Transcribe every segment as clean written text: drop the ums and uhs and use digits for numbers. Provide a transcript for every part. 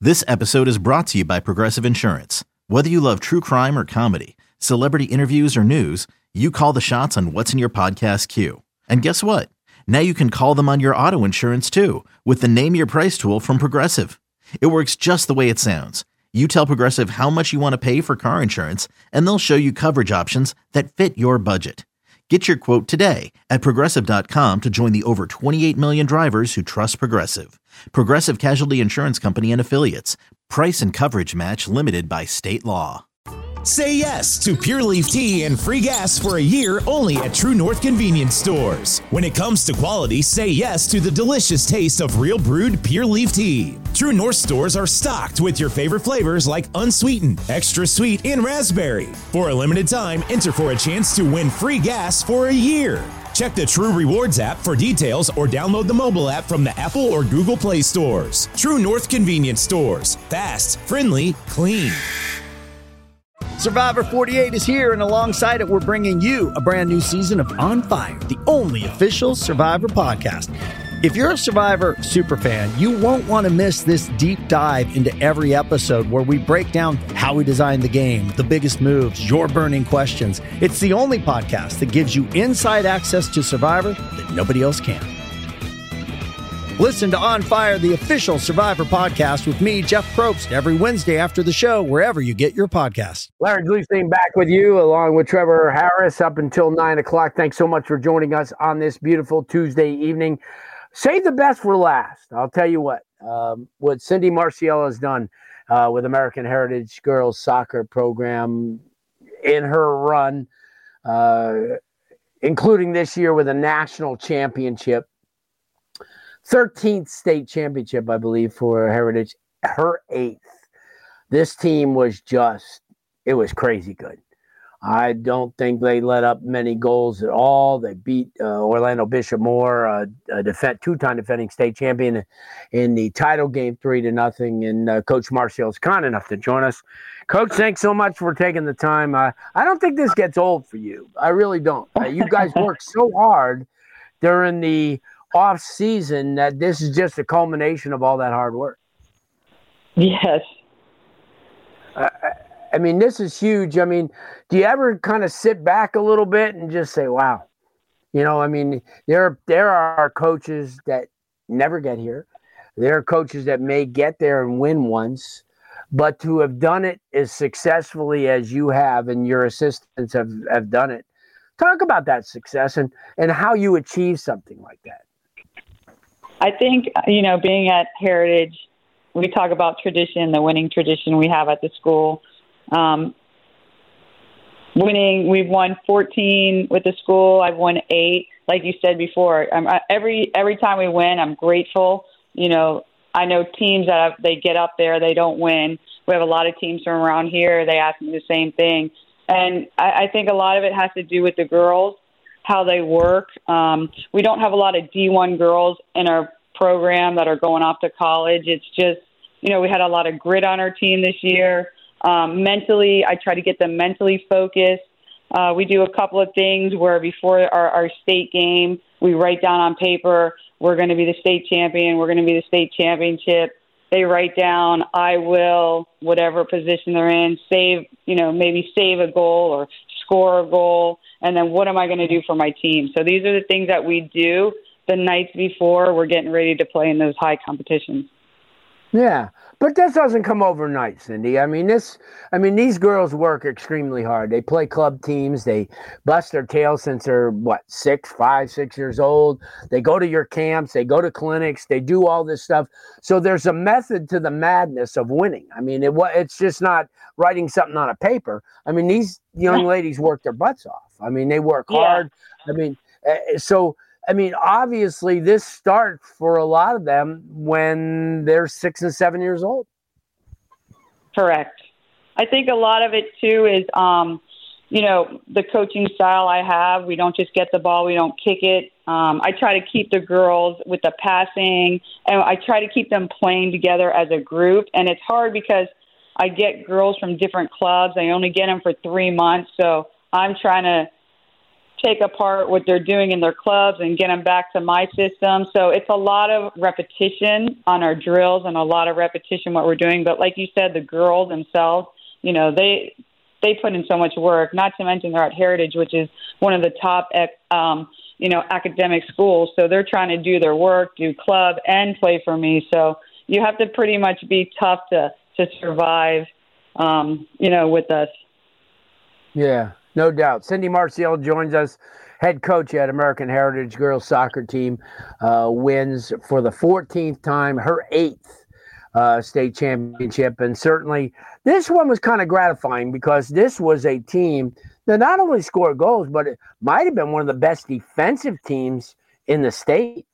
This episode is brought to you by Progressive Insurance. Whether you love true crime or comedy, celebrity interviews or news, you call the shots on what's in your podcast queue. And guess what? Now you can call them on your auto insurance too with the Name Your Price tool from Progressive. It works just the way it sounds. You tell Progressive how much you want to pay for car insurance, and they'll show you coverage options that fit your budget. Get your quote today at Progressive.com to join the over 28 million drivers who trust Progressive. Progressive Casualty Insurance Company and Affiliates. Price and coverage match limited by state law. Say yes to Pure Leaf Tea and free gas for a year only at True North Convenience Stores. When it comes to quality, say yes to the delicious taste of real brewed Pure Leaf Tea. True North stores are stocked with your favorite flavors like unsweetened, extra sweet, and raspberry. For a limited time, enter for a chance to win free gas for a year. Check the True Rewards app for details or download the mobile app from the Apple or Google Play stores. True North Convenience Stores. Fast, friendly, clean. Survivor 48 is here, and alongside it, we're bringing you a brand new season of On Fire, the only official Survivor podcast. If you're a Survivor superfan, you won't want to miss this deep dive into every episode where we break down how we designed the game, the biggest moves, your burning questions. It's the only podcast that gives you inside access to Survivor that nobody else can. Listen to On Fire, the official Survivor podcast with me, Jeff Probst, every Wednesday after the show, wherever you get your podcasts. Larry Gleefstein back with you, along with Trevor Harris, up until 9 o'clock. Thanks so much for joining us on this beautiful Tuesday evening. Save the best for last. I'll tell you what Cindy Marciello has done with American Heritage Girls Soccer Program in her run, including this year with a national championship. 13th state championship, I believe, for Heritage, her 8th. This team was it was crazy good. I don't think they let up many goals at all. They beat Orlando Bishop Moore, a two-time defending state champion, in the title game 3-0. And Coach Marciello is kind enough to join us. Coach, thanks so much for taking the time. I don't think this gets old for you. I really don't. You guys work so hard during the off season that this is just a culmination of all that hard work. Yes. I mean, this is huge. I mean, do you ever kind of sit back a little bit and just say, wow, I mean, there are coaches that never get here. There are coaches that may get there and win once, but to have done it as successfully as you have and your assistants have done it. Talk about that success and how you achieve something like that. I think, being at Heritage, we talk about tradition, the winning tradition we have at the school. Winning, we've won 14 with the school. I've won 8. Like you said before, every time we win, I'm grateful. I know teams that they get up there, they don't win. We have a lot of teams from around here. They ask me the same thing. And I think a lot of it has to do with the girls, how they work. We don't have a lot of D1 girls in our program that are going off to college. It's just, we had a lot of grit on our team this year. Mentally, I try to get them mentally focused. We do a couple of things where before our state game, we write down on paper, we're going to be the state champion, we're going to be the state championship. They write down, I will, whatever position they're in, maybe save a goal or score a goal. And then what am I going to do for my team? So these are the things that we do the nights before we're getting ready to play in those high competitions. Yeah, but this doesn't come overnight, Cindy. I mean, these girls work extremely hard. They play club teams. They bust their tails since they're, 6 years old. They go to your camps. They go to clinics. They do all this stuff. So there's a method to the madness of winning. I mean, it's just not writing something on a paper. I mean, these young ladies work their butts off. I mean, they work hard. I mean, obviously this starts for a lot of them when they're 6 and 7 years old. Correct. I think a lot of it too is, the coaching style I have. We don't just get the ball. We don't kick it. I try to keep the girls with the passing, and I try to keep them playing together as a group. And it's hard because I get girls from different clubs. I only get them for 3 months. So I'm trying to take apart what they're doing in their clubs and get them back to my system. So it's a lot of repetition on our drills and a lot of repetition what we're doing. But like you said, the girls themselves, they put in so much work, not to mention they're at Heritage, which is one of the top, academic schools. So they're trying to do their work, do club and play for me. So you have to pretty much be tough to survive, with us. Yeah, no doubt. Cindy Marcial joins us, head coach at American Heritage girls soccer team, wins for the 14th time, her 8th state championship. And certainly this one was kind of gratifying because this was a team that not only scored goals, but it might have been one of the best defensive teams in the state.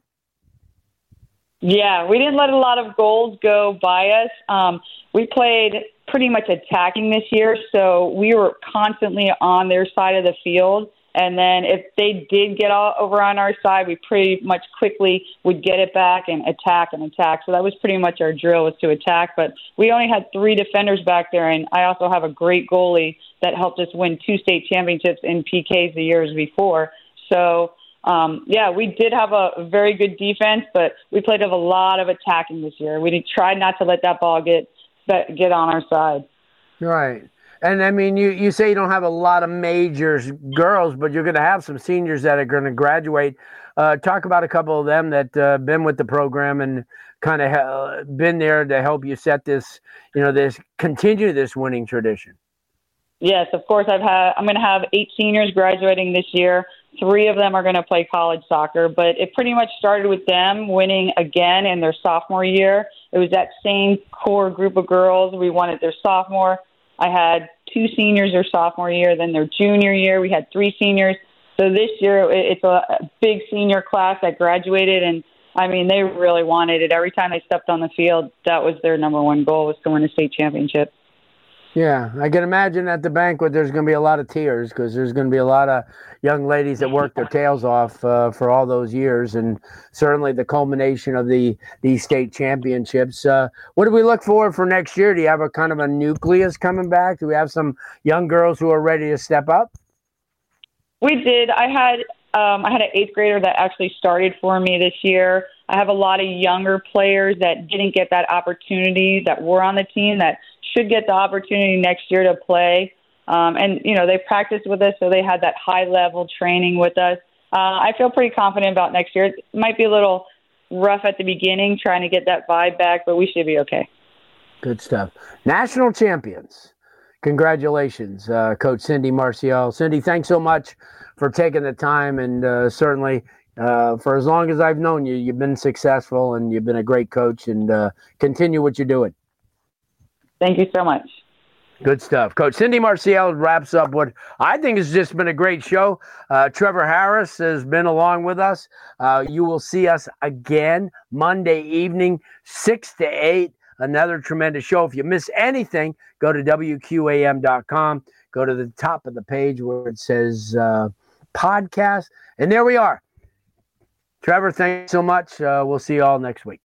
Yeah, we didn't let a lot of goals go by us. We played pretty much attacking this year, so we were constantly on their side of the field. And then if they did get over on our side, we pretty much quickly would get it back and attack. So that was pretty much our drill, was to attack. But we only had 3 defenders back there, and I also have a great goalie that helped us win 2 state championships in PKs the years before. So, we did have a very good defense, but we played a lot of attacking this year. We tried not to let that ball get on our side. Right. And, I mean, you say you don't have a lot of majors girls, but you're going to have some seniors that are going to graduate. Talk about a couple of them that been with the program and kind of been there to help you set this, continue this winning tradition. Yes, of course. I'm going to have 8 seniors graduating this year. 3 of them are going to play college soccer, but it pretty much started with them winning again in their sophomore year. It was that same core group of girls. We won it their sophomore. I had 2 seniors their sophomore year. Then their junior year, we had 3 seniors. So this year, it's a big senior class that graduated, and I mean, they really wanted it. Every time they stepped on the field, that was their number one goal, was to win a state championship. Yeah, I can imagine at the banquet there's going to be a lot of tears because there's going to be a lot of young ladies that worked their tails off for all those years, and certainly the culmination of these state championships. What do we look for next year? Do you have a kind of a nucleus coming back? Do we have some young girls who are ready to step up? We did. I had an 8th grader that actually started for me this year. I have a lot of younger players that didn't get that opportunity that were on the team that should get the opportunity next year to play. And they practiced with us, so they had that high-level training with us. I feel pretty confident about next year. It might be a little rough at the beginning trying to get that vibe back, but we should be okay. Good stuff. National champions. Congratulations, Coach Cindy Marcial. Cindy, thanks so much for taking the time, and certainly for as long as I've known you, you've been successful, and you've been a great coach, and continue what you're doing. Thank you so much. Good stuff. Coach Cindy Marcial wraps up what I think has just been a great show. Trevor Harris has been along with us. You will see us again Monday evening, 6 to 8. Another tremendous show. If you miss anything, go to WQAM.com. Go to the top of the page where it says podcast. And there we are. Trevor, thanks so much. We'll see you all next week.